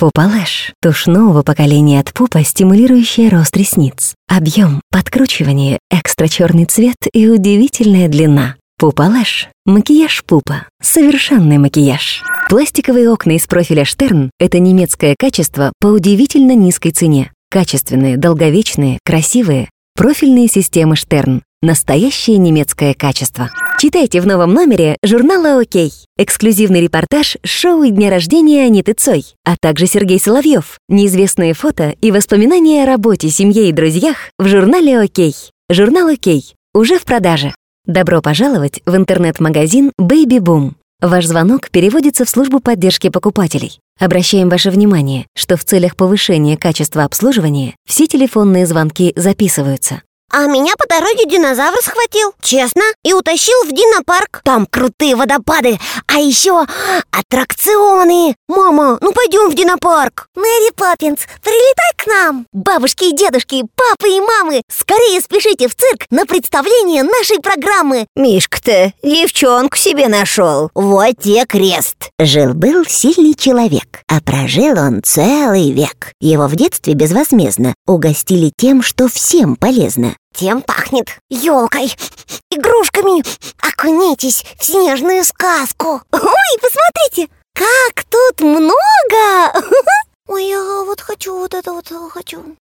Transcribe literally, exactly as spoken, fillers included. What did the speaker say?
Пупа-лэш — тушь нового поколения от Пупа, стимулирующая рост ресниц. Объем, подкручивание, экстра черный цвет и удивительная длина. Пупа-лэш — макияж Пупа. Совершенный макияж. Пластиковые окна из профиля Штерн — это немецкое качество по удивительно низкой цене. Качественные, долговечные, красивые. Профильные системы Штерн. Настоящее немецкое качество. Читайте в новом номере журнала «Окей». Эксклюзивный репортаж с шоу и дня рождения Аниты Цой, а также Сергей Соловьев. Неизвестные фото и воспоминания о работе, семье и друзьях в журнале «Окей». Журнал «Окей» уже в продаже. Добро пожаловать в интернет-магазин Baby Boom. Ваш звонок переводится в службу поддержки покупателей. Обращаем ваше внимание, что в целях повышения качества обслуживания все телефонные звонки записываются. А меня по дороге динозавр схватил, честно, и утащил в динопарк. Там крутые водопады, а еще аттракционы. Мама, ну пойдем в динопарк. Мэри Поппинс, прилетай к нам. Бабушки и дедушки, папы и мамы, скорее спешите в цирк на представление нашей программы. Мишка-то девчонку себе нашел. Вот те крест. Жил-был сильный человек, а прожил он целый век. Его в детстве безвозмездно угостили тем, что всем полезно. Тем пахнет елкой, игрушками. Окунитесь в снежную сказку. Ой, посмотрите, как тут много. Ой, я вот хочу вот это вот хочу.